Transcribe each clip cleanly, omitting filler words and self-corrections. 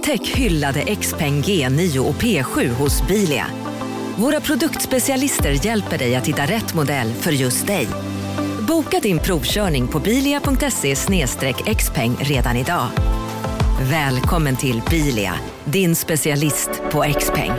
Upptäck hyllade XPeng G9 och P7 hos Bilia. Våra produktspecialister hjälper dig att hitta rätt modell för just dig. Boka din provkörning på bilia.se/xpeng redan idag. Välkommen till Bilia, din specialist på XPeng.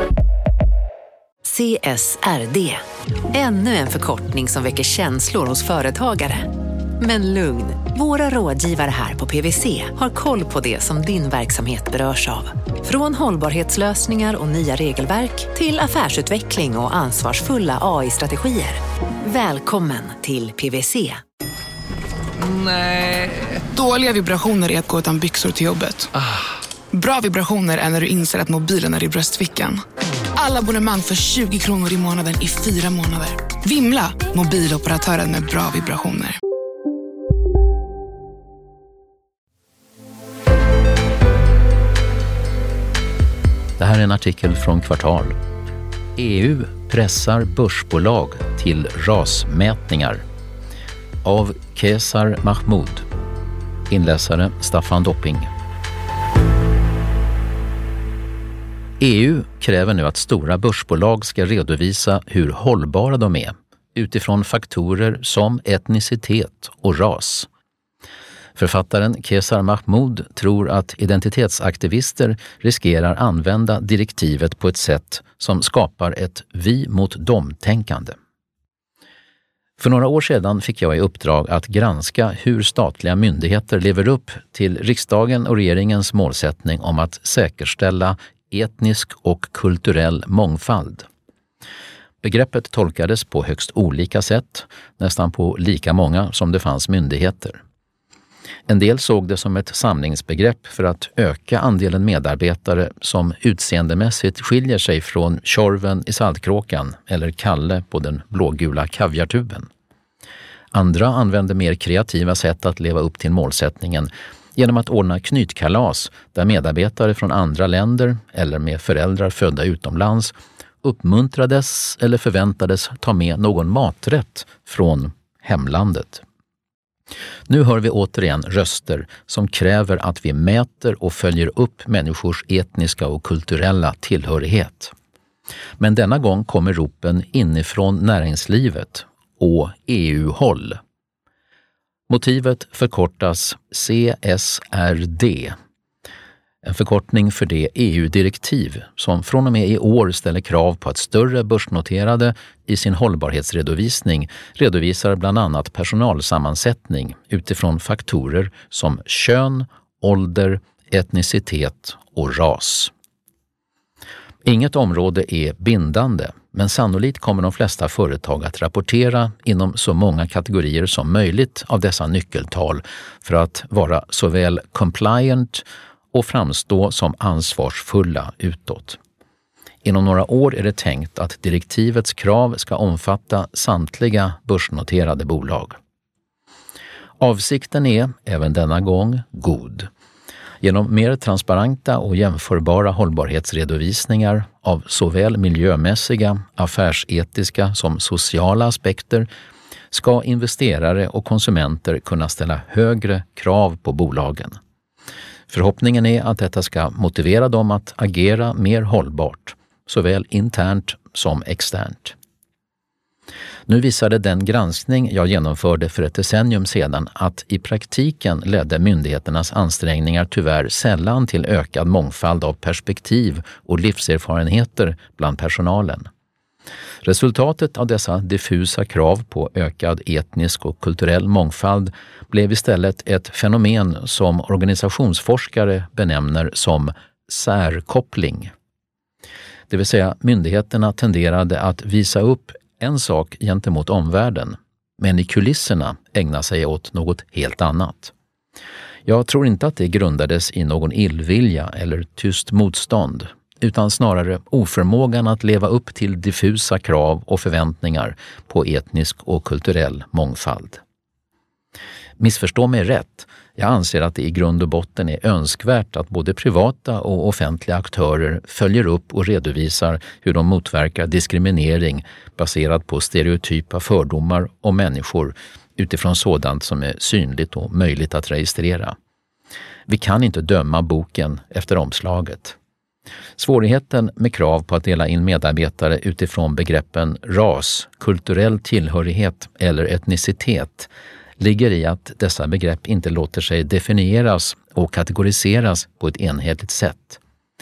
CSRD. Ännu en förkortning som väcker känslor hos företagare. Men lugn, våra rådgivare här på PwC har koll på det som din verksamhet berörs av. Från hållbarhetslösningar och nya regelverk till affärsutveckling och ansvarsfulla AI-strategier. Välkommen till PwC. Nej. Dåliga vibrationer är att gå utan byxor till jobbet. Bra vibrationer är när du inser att mobilen är i bröstfickan. Alla abonnemang för 20 kronor i månaden i 4 månader. Vimla, mobiloperatören med bra vibrationer. Det här är en artikel från Kvartal. EU pressar börsbolag till rasmätningar. Av Kesar Mahmoud. Inläsare Staffan Dopping. EU kräver nu att stora börsbolag ska redovisa hur hållbara de är utifrån faktorer som etnicitet och ras. Författaren Kesar Mahmoud tror att identitetsaktivister riskerar använda direktivet på ett sätt som skapar ett vi mot dem-tänkande. För några år sedan fick jag i uppdrag att granska hur statliga myndigheter lever upp till riksdagen och regeringens målsättning om att säkerställa etnisk och kulturell mångfald. Begreppet tolkades på högst olika sätt, nästan på lika många som det fanns myndigheter. En del såg det som ett samlingsbegrepp för att öka andelen medarbetare som utseendemässigt skiljer sig från Tjorven i Saltkråkan eller Kalle på den blågula kaviartuben. Andra använde mer kreativa sätt att leva upp till målsättningen genom att ordna knytkalas där medarbetare från andra länder eller med föräldrar födda utomlands uppmuntrades eller förväntades ta med någon maträtt från hemlandet. Nu hör vi återigen röster som kräver att vi mäter och följer upp människors etniska och kulturella tillhörighet. Men denna gång kommer ropen inifrån näringslivet och EU-håll. Motivet förkortas CSRD, en förkortning för det EU-direktiv som från och med i år ställer krav på att större börsnoterade i sin hållbarhetsredovisning redovisar bland annat personalsammansättning utifrån faktorer som kön, ålder, etnicitet och ras. Inget område är bindande, men sannolikt kommer de flesta företag att rapportera inom så många kategorier som möjligt av dessa nyckeltal för att vara såväl compliant och framstå som ansvarsfulla utåt. Inom några år är det tänkt att direktivets krav ska omfatta samtliga börsnoterade bolag. Avsikten är, även denna gång, god. Genom mer transparenta och jämförbara hållbarhetsredovisningar av såväl miljömässiga, affärsetiska som sociala aspekter ska investerare och konsumenter kunna ställa högre krav på bolagen. Förhoppningen är att detta ska motivera dem att agera mer hållbart, såväl internt som externt. Nu visade den granskning jag genomförde för ett decennium sedan att i praktiken ledde myndigheternas ansträngningar tyvärr sällan till ökad mångfald av perspektiv och livserfarenheter bland personalen. Resultatet av dessa diffusa krav på ökad etnisk och kulturell mångfald blev istället ett fenomen som organisationsforskare benämner som särkoppling. Det vill säga myndigheterna tenderade att visa upp en sak gentemot omvärlden, men i kulisserna ägna sig åt något helt annat. Jag tror inte att det grundades i någon illvilja eller tyst motstånd, utan snarare oförmågan att leva upp till diffusa krav och förväntningar på etnisk och kulturell mångfald. Missförstå mig rätt, jag anser att det i grund och botten är önskvärt att både privata och offentliga aktörer följer upp och redovisar hur de motverkar diskriminering baserad på stereotypa fördomar om människor utifrån sådant som är synligt och möjligt att registrera. Vi kan inte döma boken efter omslaget. Svårigheten med krav på att dela in medarbetare utifrån begreppen ras, kulturell tillhörighet eller etnicitet ligger i att dessa begrepp inte låter sig definieras och kategoriseras på ett enhetligt sätt.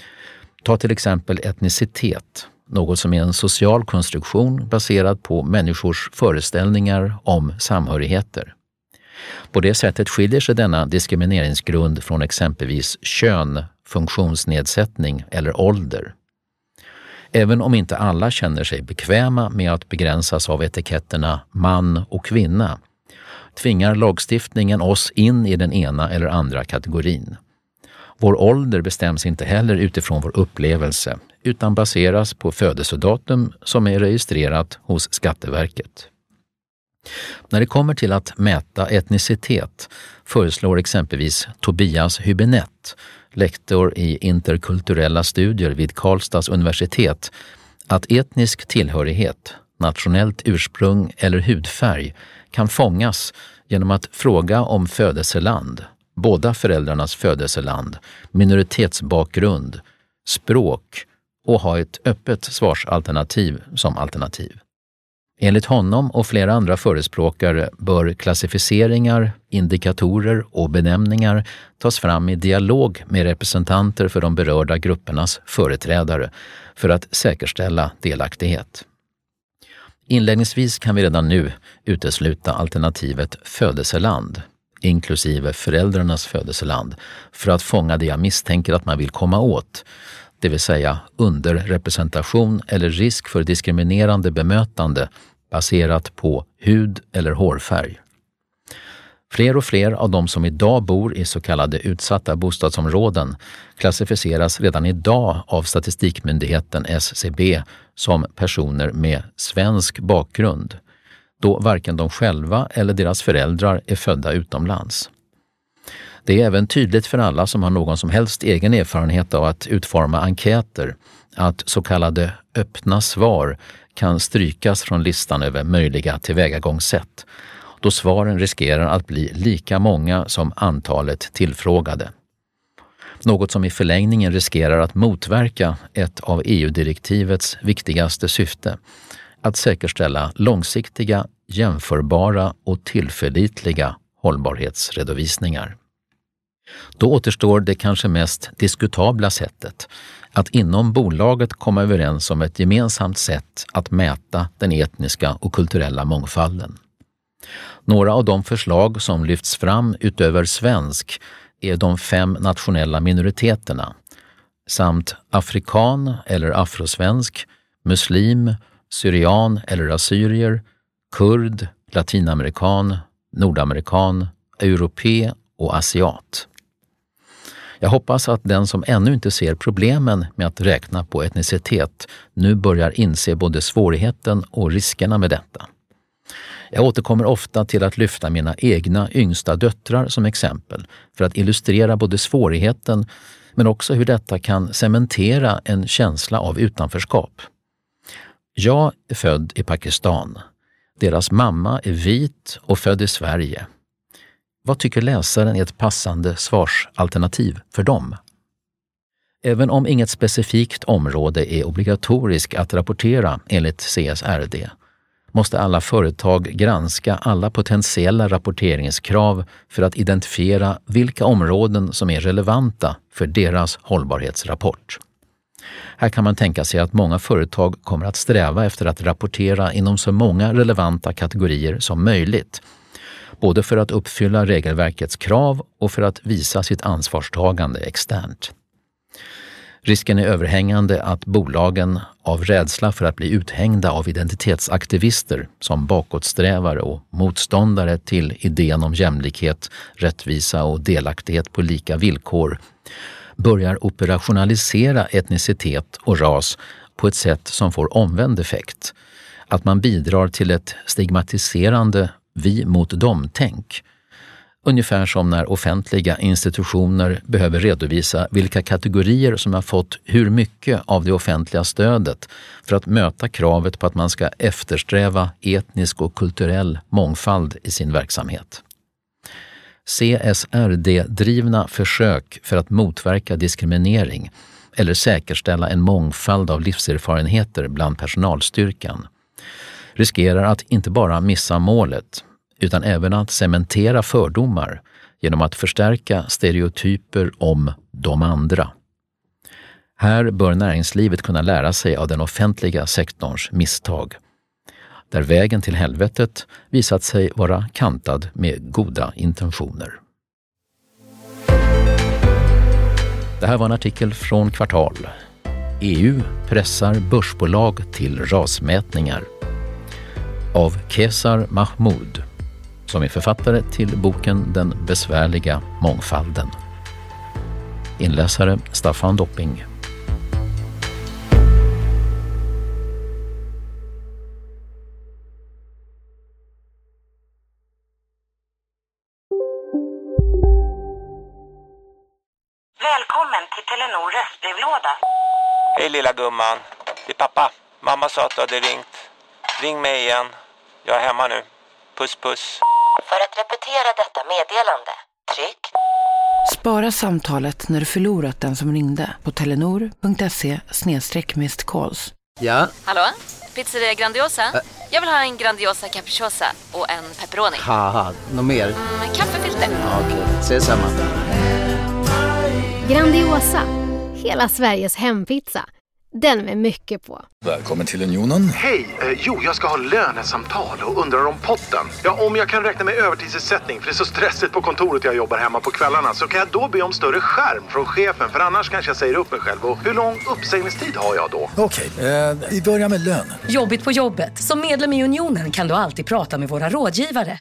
Ta till exempel etnicitet, något som är en social konstruktion baserad på människors föreställningar om samhörigheter. På det sättet skiljer sig denna diskrimineringsgrund från exempelvis kön, funktionsnedsättning eller ålder. Även om inte alla känner sig bekväma med att begränsas av etiketterna man och kvinna, tvingar lagstiftningen oss in i den ena eller andra kategorin. Vår ålder bestäms inte heller utifrån vår upplevelse, utan baseras på födelsedatum som är registrerat hos Skatteverket. När det kommer till att mäta etnicitet föreslår exempelvis Tobias Hübinette, lektor i interkulturella studier vid Karlstads universitet, att etnisk tillhörighet, nationellt ursprung eller hudfärg kan fångas genom att fråga om födelseland, båda föräldrarnas födelseland, minoritetsbakgrund, språk och ha ett öppet svarsalternativ som alternativ. Enligt honom och flera andra förespråkare bör klassificeringar, indikatorer och benämningar tas fram i dialog med representanter för de berörda gruppernas företrädare för att säkerställa delaktighet. Inledningsvis kan vi redan nu utesluta alternativet födelseland, inklusive föräldrarnas födelseland, för att fånga det jag misstänker att man vill komma åt, det vill säga underrepresentation eller risk för diskriminerande bemötande baserat på hud- eller hårfärg. Fler och fler av de som idag bor i så kallade utsatta bostadsområden klassificeras redan idag av statistikmyndigheten SCB som personer med svensk bakgrund, då varken de själva eller deras föräldrar är födda utomlands. Det är även tydligt för alla som har någon som helst egen erfarenhet av att utforma enkäter att så kallade öppna svar kan strykas från listan över möjliga tillvägagångssätt, då svaren riskerar att bli lika många som antalet tillfrågade. Något som i förlängningen riskerar att motverka ett av EU-direktivets viktigaste syfte, att säkerställa långsiktiga, jämförbara och tillförlitliga hållbarhetsredovisningar. Då återstår det kanske mest diskutabla sättet, att inom bolaget komma överens om ett gemensamt sätt att mäta den etniska och kulturella mångfalden. Några av de förslag som lyfts fram utöver svensk är de 5 nationella minoriteterna samt afrikan eller afrosvensk, muslim, syrian eller assyrier, kurd, latinamerikan, nordamerikan, europé och asiat. Jag hoppas att den som ännu inte ser problemen med att räkna på etnicitet nu börjar inse både svårigheten och riskerna med detta. Jag återkommer ofta till att lyfta mina egna yngsta döttrar som exempel för att illustrera både svårigheten men också hur detta kan cementera en känsla av utanförskap. Jag är född i Pakistan. Deras mamma är vit och född i Sverige. Vad tycker läsaren är ett passande svarsalternativ för dem? Även om inget specifikt område är obligatoriskt att rapportera enligt CSRD, måste alla företag granska alla potentiella rapporteringskrav för att identifiera vilka områden som är relevanta för deras hållbarhetsrapport. Här kan man tänka sig att många företag kommer att sträva efter att rapportera inom så många relevanta kategorier som möjligt, både för att uppfylla regelverkets krav och för att visa sitt ansvarstagande externt. Risken är överhängande att bolagen av rädsla för att bli uthängda av identitetsaktivister som bakåtsträvare och motståndare till idén om jämlikhet, rättvisa och delaktighet på lika villkor börjar operationalisera etnicitet och ras på ett sätt som får omvänd effekt. Att man bidrar till ett stigmatiserande vi mot dem-tänk. Ungefär som när offentliga institutioner behöver redovisa vilka kategorier som har fått hur mycket av det offentliga stödet för att möta kravet på att man ska eftersträva etnisk och kulturell mångfald i sin verksamhet. CSRD-drivna försök för att motverka diskriminering eller säkerställa en mångfald av livserfarenheter bland personalstyrkan riskerar att inte bara missa målet utan även att cementera fördomar genom att förstärka stereotyper om de andra. Här bör näringslivet kunna lära sig av den offentliga sektorns misstag, där vägen till helvetet visat sig vara kantad med goda intentioner. Det här var en artikel från Kvartal. EU pressar börsbolag till rasmätningar. Av Kesar Mahmoud, som är författare till boken Den besvärliga mångfalden. Inläsare Staffan Dopping. Välkommen till Telenor röstbrevlåda. Hej lilla gumman, det är pappa. Mamma sa att du hade ringt. Ring mig igen. Jag är hemma nu. Puss puss. För att repetera detta meddelande, tryck. Spara samtalet när du förlorat den som ringde på telenor.se/missed-calls. Ja? Hallå? Pizzeria Grandiosa? Jag vill ha en Grandiosa capriciosa och en pepperoni. Haha, något mer? Kaffefilter. Ja, okej, ses samma. Grandiosa, hela Sveriges hempizza. Den med mycket på. Välkommen till Unionen. Hej, jag ska ha lönesamtal och undrar om potten. Ja, om jag kan räkna med övertidsersättning för det är så stressigt på kontoret jag jobbar hemma på kvällarna, så kan jag då be om större skärm från chefen, för annars kanske jag säger upp mig själv. Och hur lång uppsägningstid har jag då? Okej, vi börjar med lön. Jobbigt på jobbet. Som medlem i Unionen kan du alltid prata med våra rådgivare.